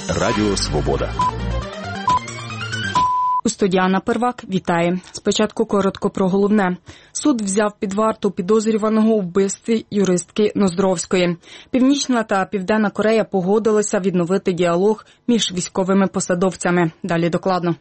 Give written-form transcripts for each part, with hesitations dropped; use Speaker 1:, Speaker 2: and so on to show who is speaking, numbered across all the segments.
Speaker 1: Радіо Свобода.
Speaker 2: У студії Анна Первак. Вітає. Спочатку коротко про головне. Суд взяв під варту підозрюваного у вбивстві юристки Ноздровської. Північна та Південна Корея погодилися відновити діалог між військовими посадовцями. Далі докладно.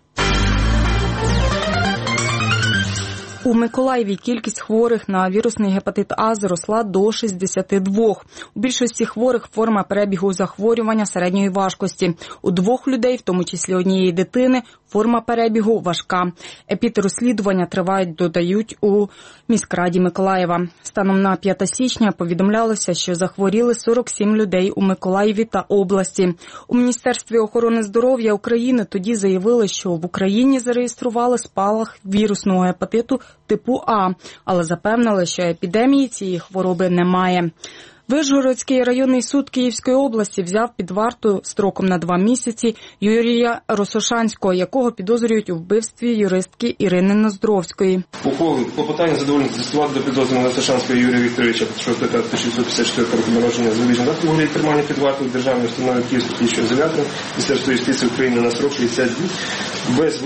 Speaker 2: У Миколаєві кількість хворих на вірусний гепатит А зросла до 62. У більшості хворих форма перебігу захворювання середньої важкості. У 2 людей, в тому числі однієї дитини, форма перебігу важка. Епідрозслідування тривають, додають у міськраді Миколаєва. Станом на 5 січня повідомлялося, що захворіли 47 людей у Миколаєві та області. У Міністерстві охорони здоров'я України тоді заявили, що в Україні зареєстрували спалах вірусного гепатиту типу А, але запевнили, що епідемії цієї хвороби немає. Вишгородський районний суд Київської області взяв під варту строком на 2 місяці Юрія Росошанського, якого підозрюють у вбивстві юристки Ірини Ноздровської.
Speaker 3: Ухвалив клопотання задовольнити застосувати до підозрюваного Росошанського Юрія Вікторовича, 6 травня 1954 року народження, завіжно категорії тримання під вартою державної установи Київського слідчого ізолятора Міністерства юстиції України на срок 60 днів без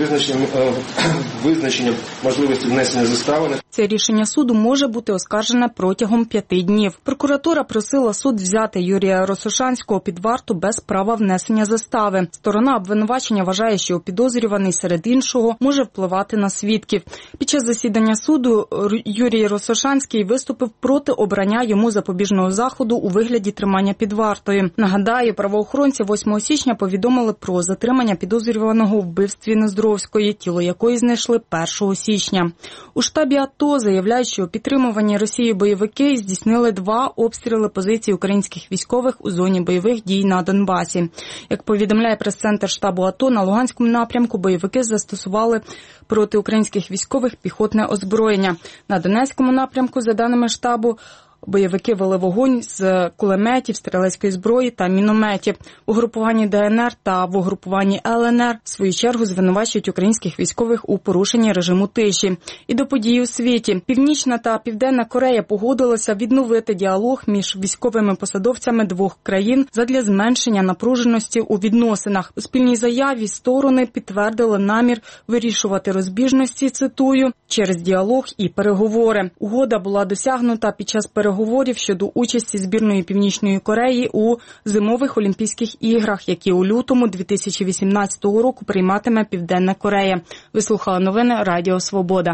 Speaker 3: визначення можливості внесення застави.
Speaker 2: Це рішення суду може бути оскаржене протягом 5 днів. Прокуратура просила суд взяти Юрія Росошанського під варту без права внесення застави. Сторона обвинувачення вважає, що підозрюваний серед іншого може впливати на свідків. Під час засідання суду Юрій Росошанський виступив проти обрання йому запобіжного заходу у вигляді тримання під вартою. Нагадаю, правоохоронці 8 січня повідомили про затримання підозрюваного у вбивстві Ноздровської, тіло якої знайшли 1 січня. У штабі АТО заявляють, що підтримувані Росією бойовики здійснили 2 обстріли позицій українських військових у зоні бойових дій на Донбасі. Як повідомляє прес-центр штабу АТО, на Луганському напрямку бойовики застосували проти українських військових піхотне озброєння. На Донецькому напрямку, за даними штабу, бойовики вели вогонь з кулеметів, стрілецької зброї та мінометів. У групуванні ДНР та в угрупуванні ЛНР в свою чергу звинувачують українських військових у порушенні режиму тиші. І до подій у світі. Північна та Південна Корея погодилися відновити діалог між військовими посадовцями 2 країн задля зменшення напруженості у відносинах. У спільній заяві сторони підтвердили намір вирішувати розбіжності, цитую, через діалог і переговори. Угода була досягнута під час переговорів щодо участі збірної Північної Кореї у Зимових Олімпійських іграх, які у лютому 2018 року прийматиме Південна Корея. Ви слухали новини Радіо Свобода.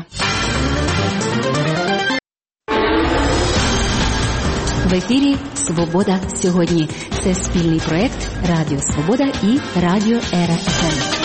Speaker 4: В ефірі «Свобода сьогодні». Це спільний проєкт Радіо Свобода і Радіо РФМ.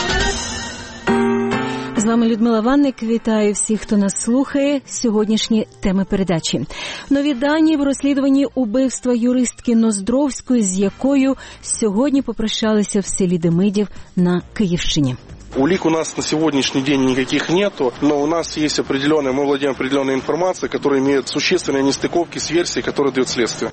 Speaker 4: З вами Людмила Ванник. Вітаю всіх, хто нас слухає. Сьогоднішні теми передачі. Нові дані в розслідуванні убивства юристки Ноздровської, з якою сьогодні попрощалися в селі Демидів на Київщині.
Speaker 5: Улик у нас на сегодняшний день никаких нету, но у нас есть определенная, мы владеем определенной информацией, которая имеет существенные нестыковки с версией, которую дает следствие.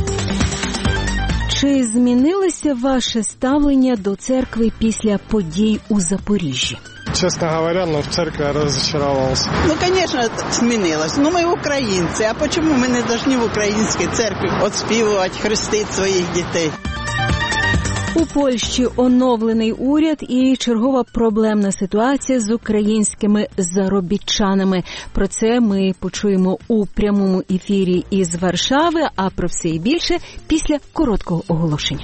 Speaker 4: Чи змінилося ваше ставлення до церкви після подій у Запоріжжі?
Speaker 6: Честно говоря, в церкви я разочаровался.
Speaker 7: Конечно, изменилось. Мы украинцы. А почему мы не должны в украинской церкви отспевать, хрестить своих детей?
Speaker 4: У Польщі оновлений уряд і чергова проблемна ситуація з українськими заробітчанами. Про це ми почуємо у прямому ефірі із Варшави, а про все і більше після короткого оголошення.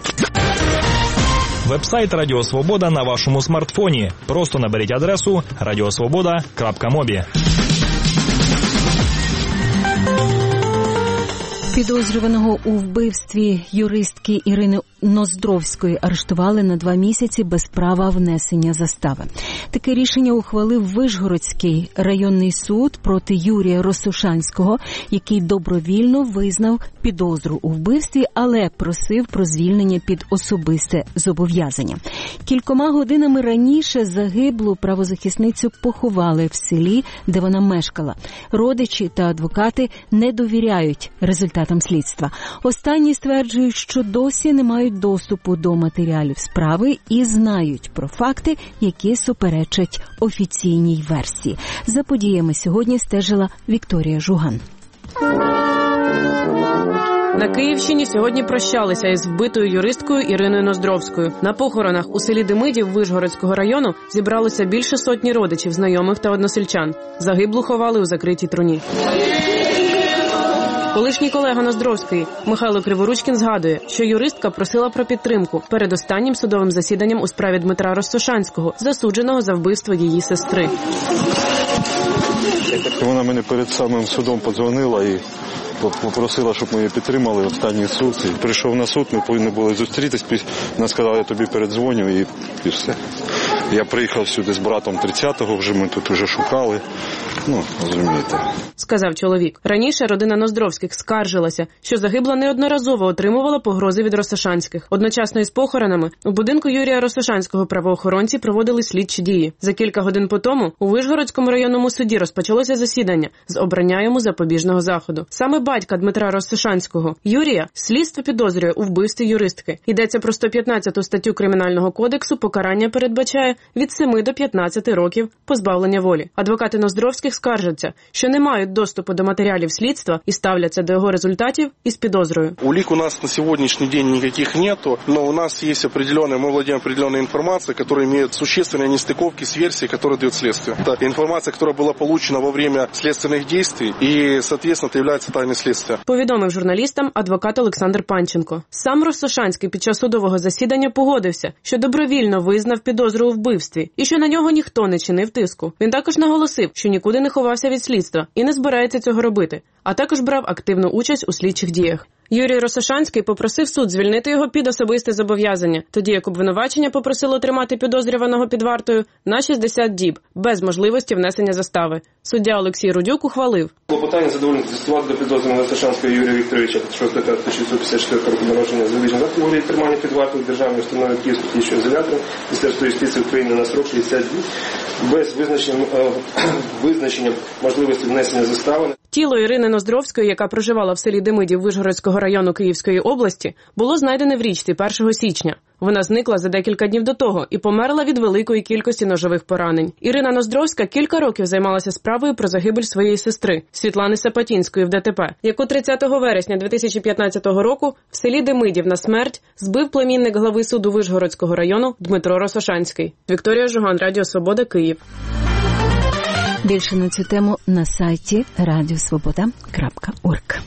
Speaker 8: Веб-сайт Радіо Свобода на вашому смартфоні. Просто наберіть адресу radiosvoboda.mobi.
Speaker 4: Підозрюваного у вбивстві юристки Ірини Ноздровської арештували на 2 місяці без права внесення застави. Таке рішення ухвалив Вишгородський районний суд проти Юрія Росошанського, який добровільно визнав підозру у вбивстві, але просив про звільнення під особисте зобов'язання. Кількома годинами раніше загиблу правозахисницю поховали в селі, де вона мешкала. Родичі та адвокати не довіряють результатам слідства. Останні стверджують, що досі не мають доступу до матеріалів справи і знають про факти, які суперечать офіційній версії. За подіями сьогодні стежила Вікторія Жуган.
Speaker 1: На Київщині сьогодні прощалися із вбитою юристкою Іриною Ноздровською. На похоронах у селі Демидів Вишгородського району зібралося більше сотні родичів, знайомих та односельчан. Загиблу ховали у закритій труні. Колишній колега Ноздровської Михайло Криворучкін згадує, що юристка просила про підтримку перед останнім судовим засіданням у справі Дмитра Ростошанського, засудженого за вбивство її сестри.
Speaker 9: Вона мені перед самим судом подзвонила і попросила, щоб ми її підтримали, останній суд. І прийшов на суд, ми повинні були зустрітись, вона сказала, я тобі передзвоню і все. Я приїхав сюди з братом 30-го, вже ми тут вже шукали, розумієте.
Speaker 1: Сказав чоловік. Раніше родина Ноздровських скаржилася, що загибла неодноразово отримувала погрози від Ростошанських. Одночасно із похоронами у будинку Юрія Ростошанського правоохоронці проводили слідчі дії. За кілька годин по тому у Вишгородському районному суді розпочалося засідання з обрання йому запобіжного заходу. Саме батька Дмитра Ростошанського, Юрія, слідство підозрює у вбивстві юристки. Йдеться про 115 статтю Кримінального кодексу, покарання передбачає від 7 до 15 років позбавлення волі. Адвокати Ноздровських скаржаться, що не мають доступу до матеріалів слідства і ставляться до його результатів із підозрою.
Speaker 5: Улик у нас на сегодняшний день никаких нету, но у нас есть мы владеем определенной информацией, которая имеет существенные нестыковки с версией, которую дает следствие. Это информация, которая была получена во время следственных действий и, соответственно, это является тайной следствия.
Speaker 1: Повідомив журналістам адвокат Олександр Панченко. Сам Ростошанський під час судового засідання погодився, що добровільно визнав підозру у вбивстві і що на нього ніхто не чинив тиску. Він також наголосив, що нікуди не ховався від слідства і не збирається цього робити, а також брав активну участь у слідчих діях. Юрій Ростошанський попросив суд звільнити його під особисте зобов'язання, тоді як обвинувачення попросило тримати підозрюваного під вартою на 60 діб, без можливості внесення застави. Суддя Олексій Рудюк ухвалив.
Speaker 3: Клопотання задовольнити застосувати до підозрюваного Ростошанського Юрія Вікторовича, 6 5 1954 року народження, залежно від категорії тримання під вартою державної установи Київського слідчого ізолятора, Міністерства юстиції України на срок 60 діб, без визначення можливості внесення застави.
Speaker 1: Тіло Ірини Ноздровської, яка проживала в селі Демидів Вишгородського району Київської області, було знайдене в річці 1 січня. Вона зникла за декілька днів до того і померла від великої кількості ножових поранень. Ірина Ноздровська кілька років займалася справою про загибель своєї сестри Світлани Сапатінської в ДТП, яку 30 вересня 2015 року в селі Демидів на смерть збив племінник глави суду Вишгородського району Дмитро Ростошанський. Вікторія Жуган, Радіо Свобода, Київ.
Speaker 4: Більше на цю тему на сайті radiosvoboda.org.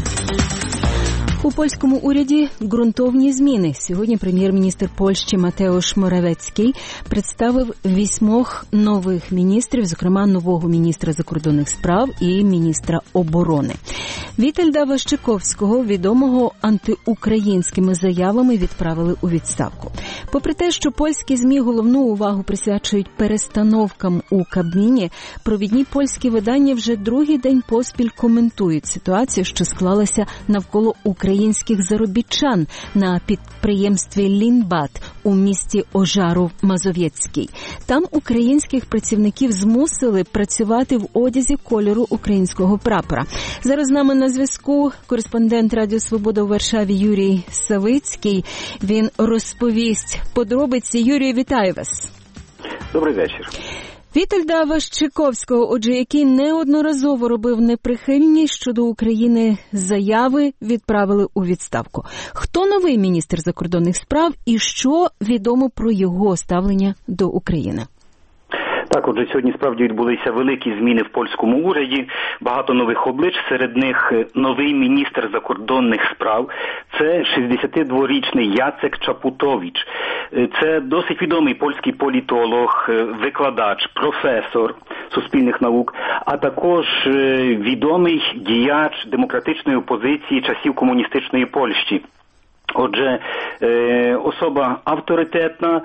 Speaker 4: У польському уряді ґрунтовні зміни. Сьогодні прем'єр-міністр Польщі Матеуш Моравецький представив 8 нових міністрів, зокрема нового міністра закордонних справ і міністра оборони. Вітальда Ващиковського, відомого антиукраїнськими заявами, відправили у відставку. Попри те, що польські ЗМІ головну увагу присвячують перестановкам у Кабміні, провідні польські видання вже другий день поспіль коментують ситуацію, що склалася навколо українських заробітчан на підприємстві «Лінбат» у місті Ожаров-Мазовєцький. Там українських працівників змусили працювати в одязі кольору українського прапора. Зараз з нами на зв'язку кореспондент Радіо Свобода у Варшаві Юрій Савицький. Він розповість подробиці. Юрію, вітаю вас.
Speaker 10: Добрий вечір.
Speaker 4: Вітальда Ващиковського, отже, який неодноразово робив неприхильні щодо України заяви, відправили у відставку. Хто новий міністр закордонних справ і що відомо про його ставлення до України?
Speaker 10: Так, отже, сьогодні справді відбулися великі зміни в польському уряді, багато нових облич, серед них новий міністр закордонних справ, це 62-річний Яцек Чапутович. Це досить відомий польський політолог, викладач, професор суспільних наук, а також відомий діяч демократичної опозиції часів комуністичної Польщі. Отже, особа авторитетна,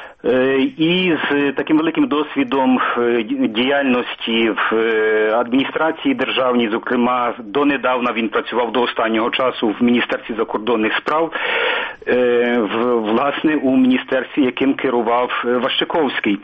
Speaker 10: і з таким великим досвідом діяльності в адміністрації державній, зокрема, донедавна він працював до останнього часу в Міністерстві закордонних справ, власне, у міністерстві, яким керував Ващиковський.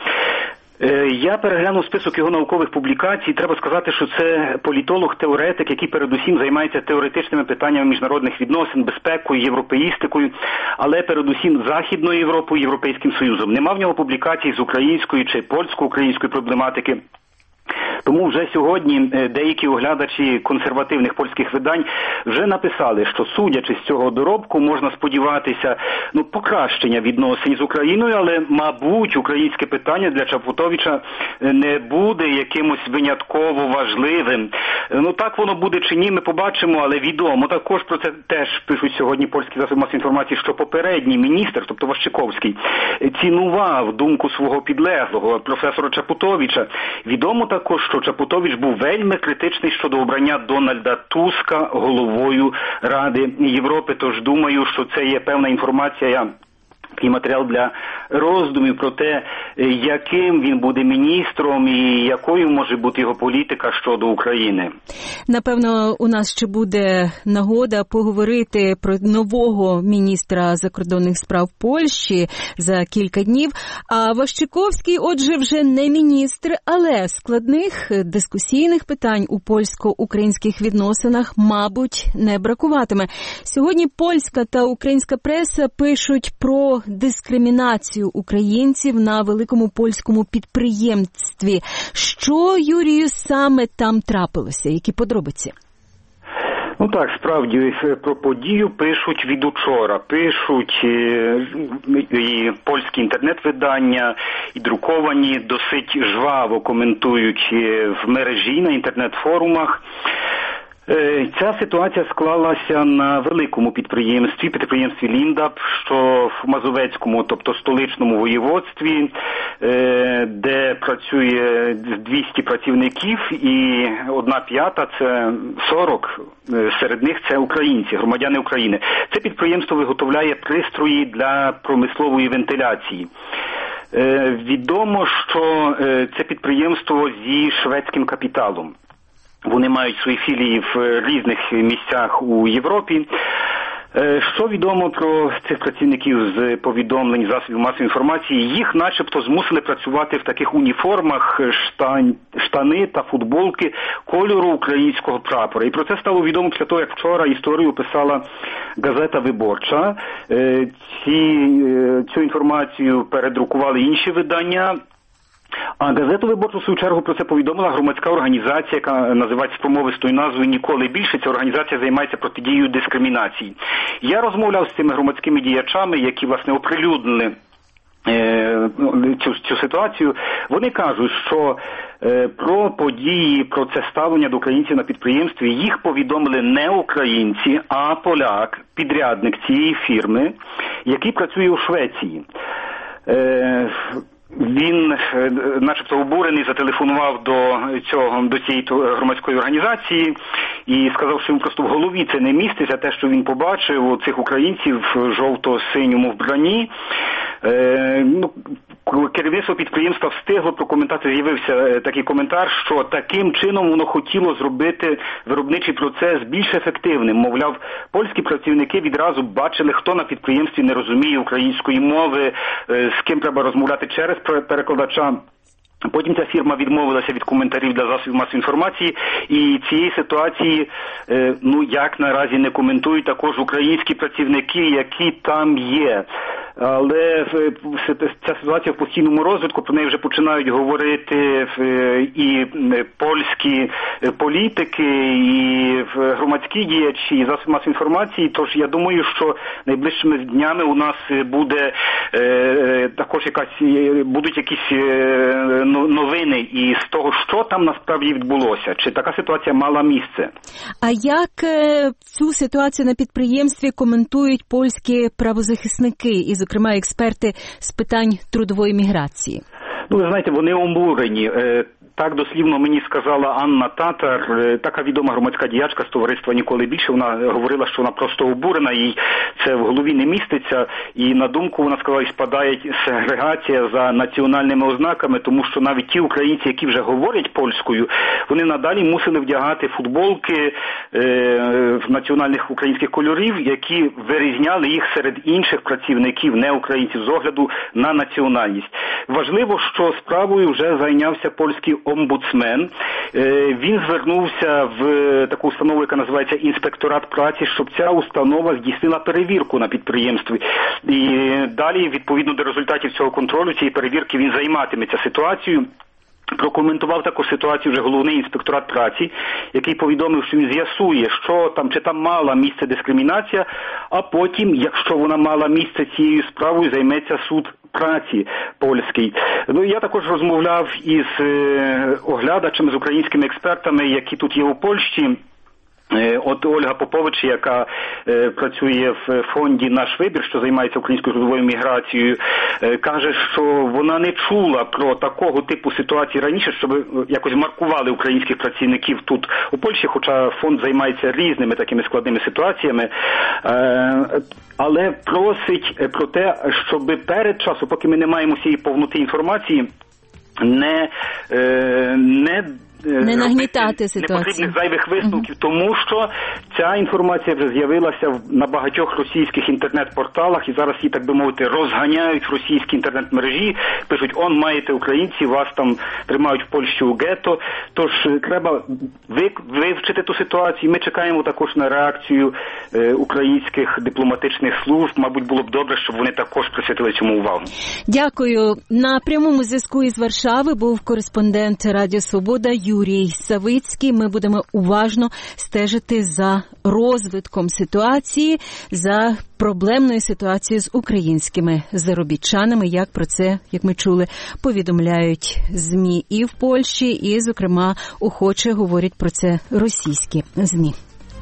Speaker 10: Я переглянув список його наукових публікацій. Треба сказати, що це політолог-теоретик, який передусім займається теоретичними питаннями міжнародних відносин, безпекою, європеїстикою, але передусім Західною Європою, Європейським Союзом. Нема в нього публікацій з української чи польсько-української проблематики. Тому вже сьогодні деякі оглядачі консервативних польських видань вже написали, що судячи з цього доробку, можна сподіватися покращення відносин з Україною, але, мабуть, українське питання для Чапутовича не буде якимось винятково важливим. Так воно буде чи ні, ми побачимо, але відомо. Також про це теж пишуть сьогодні польські засоби масової інформації, що попередній міністр, тобто Ващиковський, цінував думку свого підлеглого, професора Чапутовича. Відомо також, що Чапутович був вельми критичний щодо обрання Дональда Туска головою Ради Європи, тож думаю, що це є певна інформація, і матеріал для роздумів про те, яким він буде міністром і якою може бути його політика щодо України.
Speaker 4: Напевно, у нас ще буде нагода поговорити про нового міністра закордонних справ Польщі за кілька днів. А Ващиковський, отже, вже не міністр, але складних дискусійних питань у польсько-українських відносинах, мабуть, не бракуватиме. Сьогодні польська та українська преса пишуть про дискримінацію українців на великому польському підприємстві. Що, Юрію, саме там трапилося? Які подробиці?
Speaker 10: Так, справді, про подію пишуть від учора. Пишуть і польські інтернет-видання, і друковані, досить жваво коментують в мережі, на інтернет-форумах. Ця ситуація склалася на великому підприємстві Ліндап, що в Мазовецькому, тобто столичному воєводстві, де працює 200 працівників і 1/5, це 40, серед них це українці, громадяни України. Це підприємство виготовляє пристрої для промислової вентиляції. Відомо, що це підприємство зі шведським капіталом. Вони мають свої філії в різних місцях у Європі. Що відомо про цих працівників з повідомлень засобів масової інформації? Їх начебто змусили працювати в таких уніформах, штани та футболки кольору українського прапора. І про це стало відомо після того, як вчора історію писала газета «Виборча». Цю інформацію передрукували інші видання. А газету «Виборчу» в свою чергу про це повідомила громадська організація, яка називається промовистою назвою «Ніколи більше». Ця організація займається протидією дискримінації. Я розмовляв з цими громадськими діячами, які, власне, оприлюднили цю ситуацію. Вони кажуть, що про події, про це ставлення до українців на підприємстві їх повідомили не українці, а поляк, підрядник цієї фірми, який працює у Швеції. Він, начебто, обурений, зателефонував до цієї громадської організації і сказав, що йому просто в голові це не міститься, те, що він побачив у цих українців в жовто-синьому вбранні. Керівництво підприємства встигло прокоментувати, з'явився такий коментар, що таким чином воно хотіло зробити виробничий процес більш ефективним. Мовляв, польські працівники відразу бачили, хто на підприємстві не розуміє української мови, з ким треба розмовляти через перекладача. Потім ця фірма відмовилася від коментарів для засобів масової інформації, і цієї ситуації, як наразі не коментують також українські працівники, які там є. Але ця ситуація в постійному розвитку, про неї вже починають говорити і польські політики, і громадські діячі, і засоби масової інформації. Тож я думаю, що найближчими днями у нас буде також будуть якісь новини із того, що там насправді відбулося, чи така ситуація мала місце.
Speaker 4: А як цю ситуацію на підприємстві коментують польські правозахисники і, зокрема, експерти з питань трудової міграції?
Speaker 10: Ви знаєте, вони обурені. Так дослівно мені сказала Анна Татар, така відома громадська діячка з товариства «Ніколи більше». Вона говорила, що вона просто обурена, їй це в голові не міститься. І на думку, вона сказала, спадає сегрегація за національними ознаками, тому що навіть ті українці, які вже говорять польською, вони надалі мусили вдягати футболки національних українських кольорів, які вирізняли їх серед інших працівників, не українців, з огляду на національність. Важливо, що справою вже зайнявся польський омбудсмен. Він звернувся в таку установу, яка називається «Інспекторат праці», щоб ця установа здійснила перевірку на підприємстві. І далі, відповідно до результатів цього контролю, цієї перевірки, він займатиметься ситуацією. Прокоментував також ситуацію вже головний інспекторат праці, який повідомив, що він з'ясує, що там, чи там мала місце дискримінація, а потім, якщо вона мала місце, цією справою займеться суд праці польський. Ну, я також розмовляв із оглядачами, з українськими експертами, які тут є у Польщі. От Ольга Попович, яка працює в фонді «Наш вибір», що займається українською трудовою міграцією, каже, що вона не чула про такого типу ситуації раніше, щоб якось маркували українських працівників тут у Польщі, хоча фонд займається різними такими складними ситуаціями, але просить про те, щоб перед часом, поки ми не маємо всієї повноти інформації, не
Speaker 4: нагнітати ситуацію.
Speaker 10: Непотрібних зайвих висновків, тому що ця інформація вже з'явилася на багатьох російських інтернет-порталах, і зараз її, так би мовити, розганяють в російській інтернет-мережі, пишуть, маєте українці, вас там тримають в Польщі у гетто, тож треба вивчити ту ситуацію. Ми чекаємо також на реакцію українських дипломатичних служб. Мабуть, було б добре, щоб вони також присвятили цьому увагу.
Speaker 4: Дякую. На прямому зв'язку із Варшави був кореспондент Радіо Свобода Юрій Савицький. Ми будемо уважно стежити за розвитком ситуації, за проблемною ситуацією з українськими заробітчанами, як про це, як ми чули, повідомляють ЗМІ і в Польщі, і, зокрема, охоче говорять про це російські ЗМІ.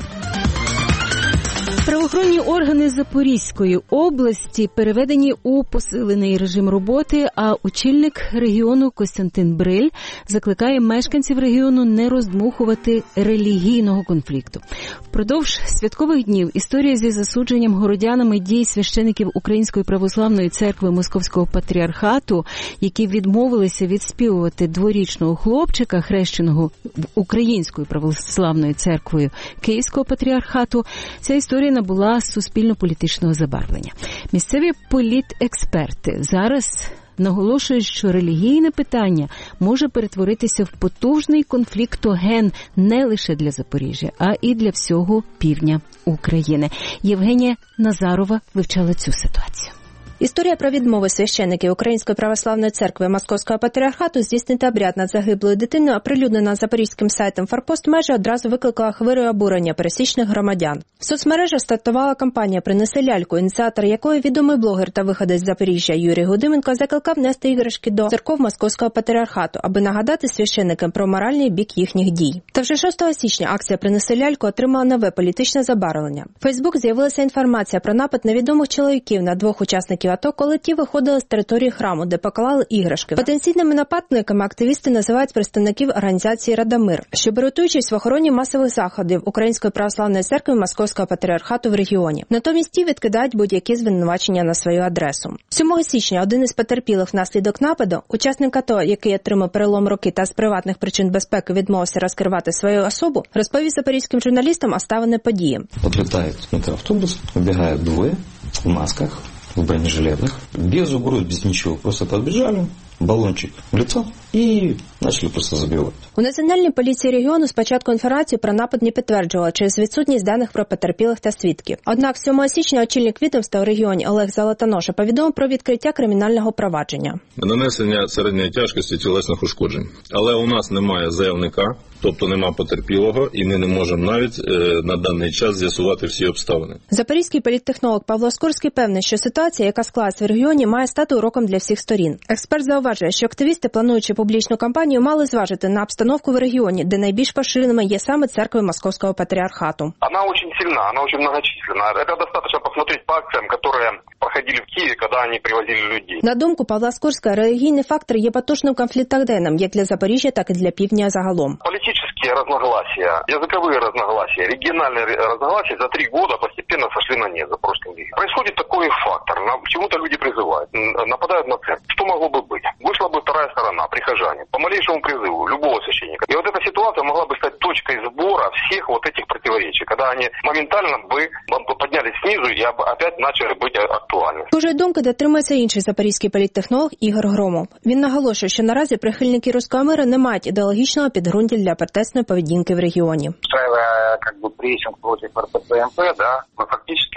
Speaker 4: Правоохоронні органи Запорізької області переведені у посилений режим роботи, а очільник регіону Костянтин Бриль закликає мешканців регіону не роздмухувати релігійного конфлікту. Впродовж святкових днів історія зі засудженням городянами дій священиків Української православної церкви Московського патріархату, які відмовилися відспівувати дворічного хлопчика, хрещеного Українською православною церквою Київського патріархату, ця історія набула суспільно-політичного забарвлення. Місцеві політексперти зараз наголошують, що релігійне питання може перетворитися в потужний конфліктоген не лише для Запоріжжя, а і для всього півдня України. Євгенія Назарова вивчала цю ситуацію.
Speaker 11: Історія про відмови священників Української православної церкви Московського патріархату здійснити обряд над загиблою дитиною, оприлюднена запорізьким сайтом «Форпост», майже одразу викликала хвилю обурення пересічних громадян. В соцмережах стартувала кампанія «Принеси ляльку», ініціатор якої відомий блогер та виходець з Запоріжжя Юрій Гудименко закликав нести іграшки до церков Московського патріархату, аби нагадати священникам про моральний бік їхніх дій. Та вже 6 січня акція «Принеси ляльку» отримала нове політичне забарвлення. В Фейсбук з'явилася інформація про напад невідомих чоловіків на 2 учасників АТО, коли ті виходили з території храму, де поклали іграшки. Потенційними нападниками активісти називають представників організації «Радомир», що беруть участь в охороні масових заходів Української православної церкви Московського патріархату в регіоні. Натомість ті відкидають будь-які звинувачення на свою адресу. 7 січня один із потерпілих внаслідок нападу, учасник АТО, який отримав перелом руки та з приватних причин безпеки відмовився розкривати свою особу, розповів запорізьким журналістам обставини події.
Speaker 12: Подлетають мікроавтобус, вибігають 2 в масках, в бронежилетах, без угроз, без ничего, просто подбежали, баллончик в лицо и начали просто забивати.
Speaker 11: У Національній поліції регіону спочатку інформацію про напад не підтверджували через відсутність даних про потерпілих та свідків. Однак 7 січня очільник відомства у регіоні Олег Золотоноша повідомив про відкриття кримінального провадження.
Speaker 13: Нанесення середньої тяжкості тілесних ушкоджень. Але у нас немає заявника, тобто немає потерпілого, і ми не можемо навіть на даний час з'ясувати всі обставини.
Speaker 11: Запорізький політтехнолог Павло Скорський певний, що ситуація, яка склалась в регіоні, має стати уроком для всіх сторін. Експерт зауважує, що активісти, плануючи публічну кампанію, мали зважити на обстановку в регіоні, де найбільш поширеними є саме церкви Московського патріархату.
Speaker 14: Вона дуже сильна, вона дуже многочисленна. Це достатньо посмотреть по акціям, які проходили в Києві, коли вони привозили людей.
Speaker 11: На думку Павла Скорського, релігійний фактор є потужним конфліктогеном як для Запоріжжя, так і для півдня загалом.
Speaker 14: Политические разногласия, языковые разногласия, региональные разногласия за 3 года постепенно сошли на нет в Запорожском регионе. Происходит такой фактор. Почему-то люди призывают, нападают на церковь. Что могло бы быть? Вышла бы вторая сторона, прихожане, по малейшему призыву любого священника. И вот эта ситуация могла бы стать точкой сбора всех вот этих противоречий, когда они моментально бы поднялись снизу и опять начали быть актуальны.
Speaker 11: Схожої думки дотримується інший запорізький політтехнолог Ігор Громов. Він наголошує, що наразі прихильники руського миру не мають ідеологічного підґрунтя для протестної поведінки в регіоні.
Speaker 14: Устраивая прессинг против РПЦ-МП, да, мы фактически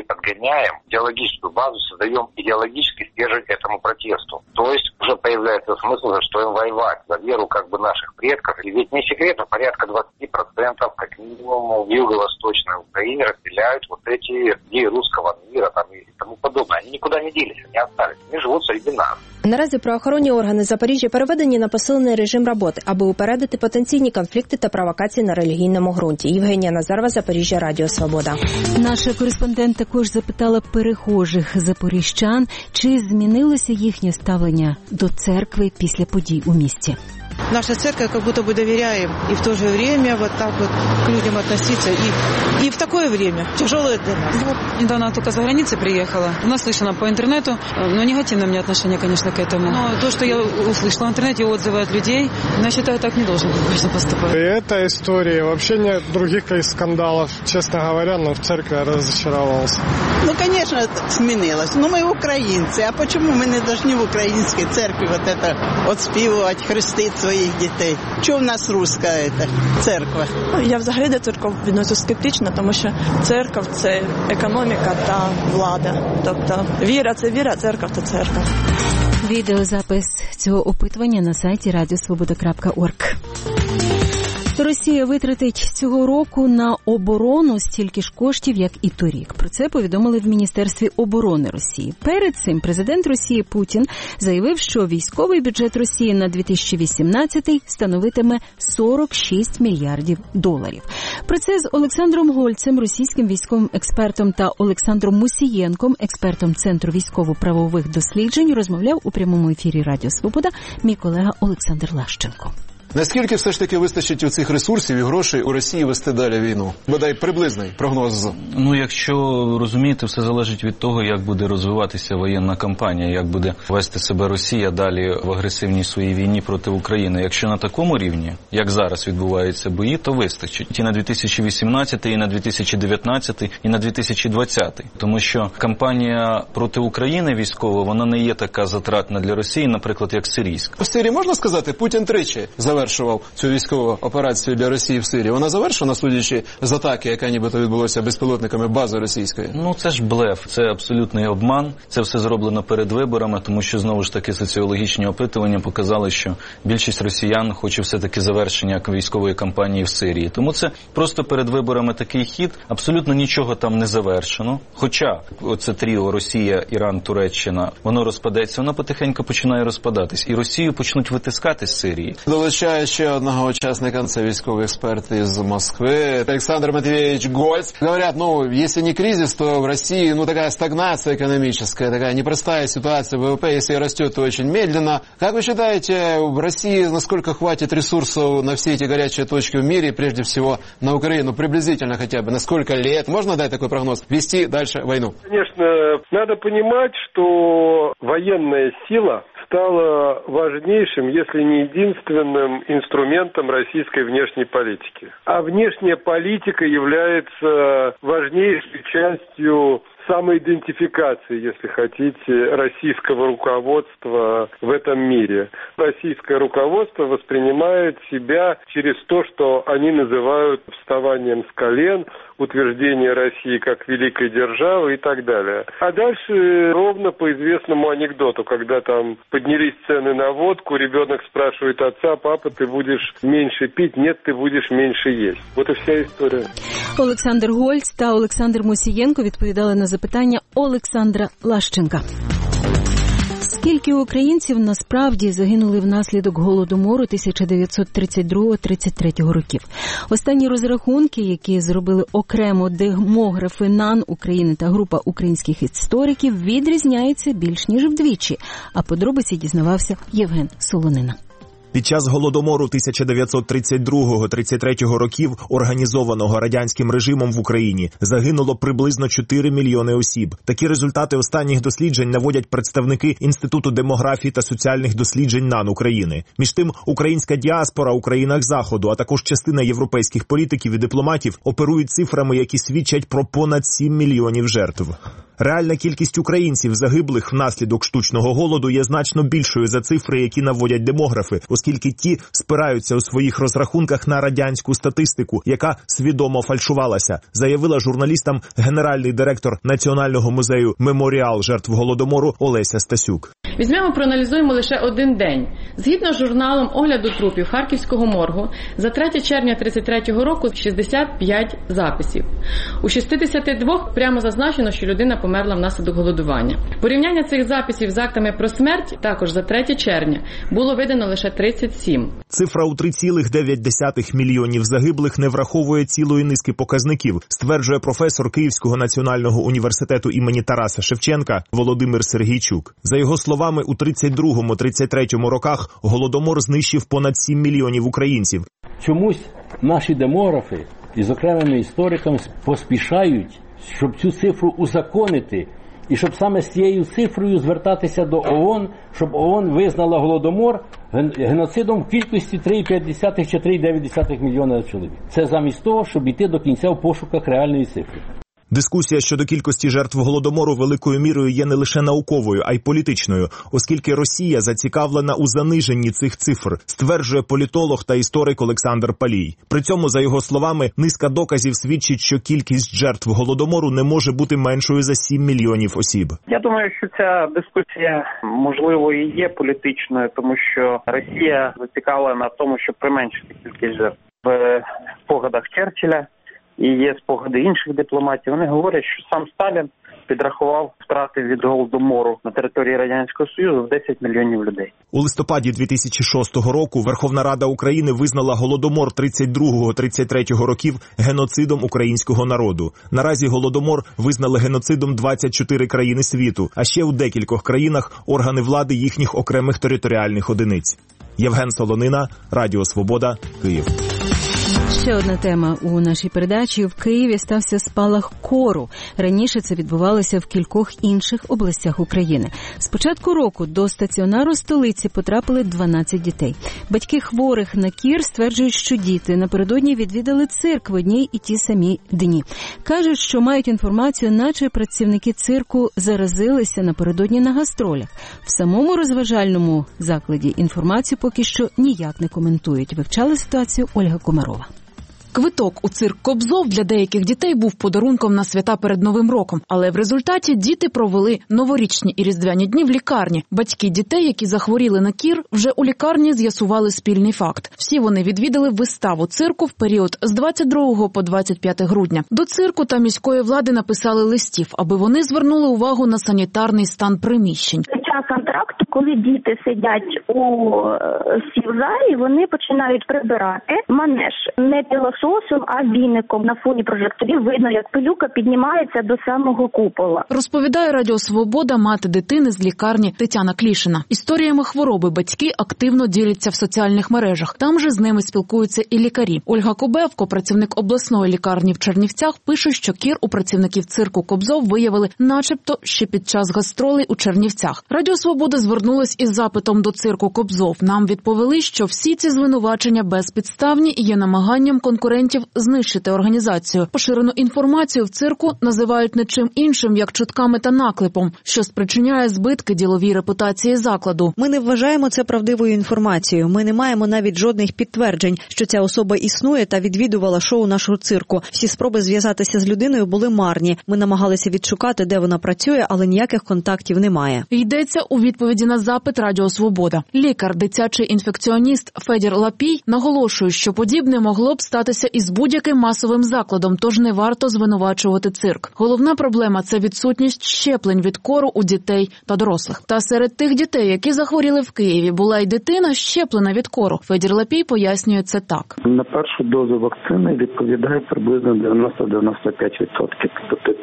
Speaker 15: идеологически подгоняем, идеологическую базу создаем, идеологический стержень этому протесту. То есть уже появляется смысл, за что им воевать, за веру как бы наших предков. И ведь не секрет, но порядка 20% как минимум в юго-восточной Украине разделяют вот эти идеи русского мира там, и тому подобное. Они никуда не делись, они остались, они живут среди нас.
Speaker 11: Наразі правоохоронні органи Запоріжжя переведені на посилений режим роботи, аби упередити потенційні конфлікти та провокації на релігійному ґрунті. Євгенія Назарова, Запоріжжя, Радіо Свобода.
Speaker 4: Наша кореспондент також запитала перехожих запоріжчан, чи змінилося їхнє ставлення до церкви після подій у місті.
Speaker 16: Наша церковь как будто бы доверяем, и в то же время вот так вот к людям относиться, и в такое время тяжелое для нас.
Speaker 17: Недавно только за границей приехала, наслышана по интернету, но негативное у меня отношение, конечно, к этому. Но то, что я услышала в интернете, отзывы от людей, я считаю, так не должен быть поступать.
Speaker 6: И эта история, вообще нет других скандалов, честно говоря, но в церкви я разочаровался.
Speaker 7: Ну, конечно, сменилось. Ну, мы украинцы, а почему мы не должны в украинской церкви вот это отспевать, хрестить своїх дітей? Чого в нас руська церква?
Speaker 18: Я взагалі до церков відносин скептично, тому що церква – це економіка та влада. Тобто віра – це віра, церква – це церква.
Speaker 4: Відеозапис цього опитування на сайті radiosvoboda.org. Росія витратить цього року на оборону стільки ж коштів, як і торік. Про це повідомили в Міністерстві оборони Росії. Перед цим президент Росії Путін заявив, що військовий бюджет Росії на 2018 становитиме 46 мільярдів доларів. Про це з Олександром Гольцем, російським військовим експертом, та Олександром Мусієнком, експертом Центру військово-правових досліджень, розмовляв у прямому ефірі Радіо Свобода мій колега Олександр Лащенко.
Speaker 19: Наскільки все ж таки вистачить у цих ресурсів і грошей у Росії вести далі війну? Бодай приблизний прогноз.
Speaker 20: Ну, якщо розумієте, все залежить від того, як буде розвиватися воєнна кампанія, як буде вести себе Росія далі в агресивній своїй війні проти України. Якщо на такому рівні, як зараз відбуваються бої, то вистачить. І на 2018, і на 2019, і на 2020. Тому що кампанія проти України військова, вона не є така затратна для Росії, наприклад, як сирійська.
Speaker 19: В Сирії, можна сказати, Путін тричі завершував цю військову операцію для Росії в Сирії. Вона завершена, судячи з атаки, яка нібито відбулася безпілотниками бази російської?
Speaker 20: Ну, це ж блеф, це абсолютний обман. Це все зроблено перед виборами, тому що, знову ж таки, соціологічні опитування показали, що більшість росіян хоче все-таки завершення військової кампанії в Сирії. Тому це просто перед виборами такий хід, абсолютно нічого там не завершено. Хоча оце тріо Росія, Іран, Туреччина, воно розпадеться, воно потихеньку починає розпадатись. І Росію почнуть витискати з Сирії.
Speaker 19: Долучаю ще одного учасника, це військовий експерт із Москви, Александр Матвеевич Гольц. Говорят, если не кризис, то в России, такая стагнация экономическая, такая непростая ситуация. ВВП, если растет, то очень медленно. Как вы считаете, в России насколько хватит ресурсов на все эти горячие точки в мире, прежде всего на Украину, приблизительно хотя бы, на сколько лет? Можно дать такой прогноз? Вести дальше войну?
Speaker 3: Конечно, надо понимать, что военная сила стала важнейшим, если не единственным инструментом российской внешней политики. А внешняя политика является важнейшей частью самоидентификации, если хотите, российского руководства в этом мире. Российское руководство воспринимает себя через то, что они называют вставанием с колен, утверждение России как великой державы и так далее. А дальше ровно по известному анекдоту, когда там поднялись цены на водку, ребенок спрашивает отца: папа, ты будешь меньше пить? Нет, ты будешь меньше есть. Вот и вся история.
Speaker 4: Олександр Гольц та Олександр Мусієнко відповідали на запитання Олександра Лащенка. Скільки українців насправді загинули внаслідок Голодомору 1932-33 років? Останні розрахунки, які зробили окремо демографи НАН України та група українських істориків, відрізняються більш ніж вдвічі. А подробиці дізнавався Євген Солонина.
Speaker 8: Під час Голодомору 1932-33 років, організованого радянським режимом в Україні, загинуло приблизно 4 мільйони осіб. Такі результати останніх досліджень наводять представники Інституту демографії та соціальних досліджень НАН України. Між тим, українська діаспора у країнах Заходу, а також частина європейських політиків і дипломатів оперують цифрами, які свідчать про понад 7 мільйонів жертв. Реальна кількість українців, загиблих внаслідок штучного голоду, є значно більшою за цифри, які наводять демографи, оскільки ті спираються у своїх розрахунках на радянську статистику, яка свідомо фальшувалася, заявила журналістам генеральний директор Національного музею «Меморіал жертв Голодомору» Олеся Стасюк.
Speaker 21: Візьмемо, проаналізуємо лише один день. Згідно з журналом огляду трупів Харківського моргу, за 3 червня 1933 року 65 записів. У 62 прямо зазначено, що людина померла внаслідок голодування. Порівняння цих записів з актами про смерть також за 3 червня було видано лише 37.
Speaker 8: Цифра у 3,9 мільйонів загиблих не враховує цілої низки показників, стверджує професор Київського національного університету імені Тараса Шевченка Володимир Сергійчук. За його словами, у 32-33 роках Голодомор знищив понад 7 мільйонів українців.
Speaker 22: Чомусь наші демографи із окремими істориками поспішають, щоб цю цифру узаконити, і щоб саме з цією цифрою звертатися до ООН, щоб ООН визнала Голодомор геноцидом в кількості 3,5 чи 3,9 мільйона чоловік. Це замість того, щоб йти до кінця в пошуках реальної цифри.
Speaker 8: Дискусія щодо кількості жертв Голодомору великою мірою є не лише науковою, а й політичною, оскільки Росія зацікавлена у заниженні цих цифр, стверджує політолог та історик Олександр Палій. При цьому, за його словами, низка доказів свідчить, що кількість жертв Голодомору не може бути меншою за 7 мільйонів осіб.
Speaker 23: Я думаю, що ця дискусія, можливо, і є політичною, тому що Росія зацікавлена в тому, щоб применшити кількість жертв. В спогадах Черчилля і є спогади інших дипломатів. Вони говорять, що сам Сталін підрахував втрати від Голодомору на території Радянського Союзу в 10 мільйонів людей.
Speaker 8: У листопаді 2006 року Верховна Рада України визнала Голодомор 32-33 років геноцидом українського народу. Наразі Голодомор визнали геноцидом 24 країни світу, а ще у декількох країнах органи влади їхніх окремих територіальних одиниць. Євген Солонина, Радіо Свобода, Київ.
Speaker 4: Ще одна тема у нашій передачі. В Києві стався спалах кору. Раніше це відбувалося в кількох інших областях України. З початку року до стаціонару столиці потрапили 12 дітей. Батьки хворих на кір стверджують, що діти напередодні відвідали цирк в одні і ті самі дні. Кажуть, що мають інформацію, наче працівники цирку заразилися напередодні на гастролях. В самому розважальному закладі інформацію поки що ніяк не коментують. Вивчала ситуацію Ольга Комарова.
Speaker 24: Квиток у цирк «Кобзов» для деяких дітей був подарунком на свята перед Новим роком. Але в результаті діти провели новорічні і різдвяні дні в лікарні. Батьки дітей, які захворіли на кір, вже у лікарні з'ясували спільний факт. Всі вони відвідали виставу цирку в період з 22 по 25 грудня. До цирку та міської влади написали листів, аби вони звернули увагу на санітарний стан приміщень.
Speaker 25: Контракту, коли діти сидять у сівзалі, вони починають прибирати манеж не пилососом, а віником. На фоні прожекторів видно, як пилюка піднімається до самого купола.
Speaker 24: Розповідає Радіо Свобода мати дитини з лікарні Тетяна Клішина. Історіями хвороби батьки активно діляться в соціальних мережах. Там же з ними спілкуються і лікарі. Ольга Кобевко, працівник обласної лікарні в Чернівцях, пише, що кір у працівників цирку «Кобзов» виявили начебто ще під час гастролей у Чернівцях. Радіо Свобода звернулась із запитом до цирку «Кобзов». Нам відповіли, що всі ці звинувачення безпідставні і є намаганням конкурентів знищити організацію. Поширену інформацію в цирку називають не чим іншим, як чутками та наклепом, що спричиняє збитки діловій репутації закладу.
Speaker 26: Ми не вважаємо це правдивою інформацією. Ми не маємо навіть жодних підтверджень, що ця особа існує та відвідувала шоу нашого цирку. Всі спроби зв'язатися з людиною були марні. Ми намагалися відшукати, де вона працює, але ніяких контактів немає.
Speaker 24: Йдеться у відповіді на запит Радіо Свобода. Лікар, дитячий інфекціоніст Федір Лапій наголошує, що подібне могло б статися із будь-яким масовим закладом, тож не варто звинувачувати цирк. Головна проблема – це відсутність щеплень від кору у дітей та дорослих. Та серед тих дітей, які захворіли в Києві, була й дитина щеплена від кору. Федір Лапій пояснює це так.
Speaker 23: На першу дозу вакцини відповідає приблизно 90-95%. Тобто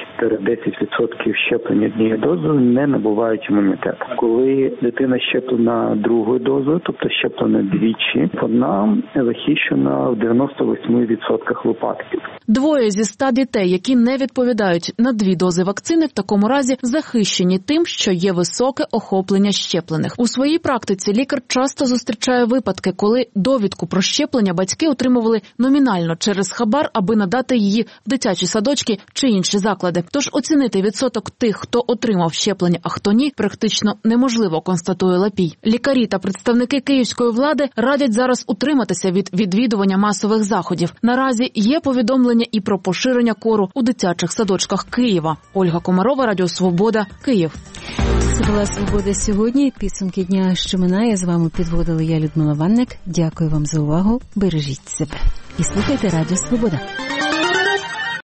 Speaker 23: 5-10% щеплення однією дозою не набувають імунітету. Коли дитина щеплена другою дозою, тобто щеплена двічі, вона захищена в 98% випадків.
Speaker 24: 2 зі 100 дітей, які не відповідають на 2 дози вакцини, в такому разі захищені тим, що є високе охоплення щеплених. У своїй практиці лікар часто зустрічає випадки, коли довідку про щеплення батьки отримували номінально через хабар, аби надати її в дитячі садочки чи інші заклади. Тож оцінити відсоток тих, хто отримав щеплення, а хто ні, практично неможливо, констатує Лапій. Лікарі та представники київської влади радять зараз утриматися від відвідування масових заходів. Наразі є повідомлення і про поширення кору у дитячих садочках Києва. Ольга Комарова, Радіо Свобода, Київ.
Speaker 4: Це була «Свобода сьогодні». Підсумки дня, що минає. З вами підводила я, Людмила Ванник. Дякую вам за увагу. Бережіть себе. І слухайте Радіо Свобода.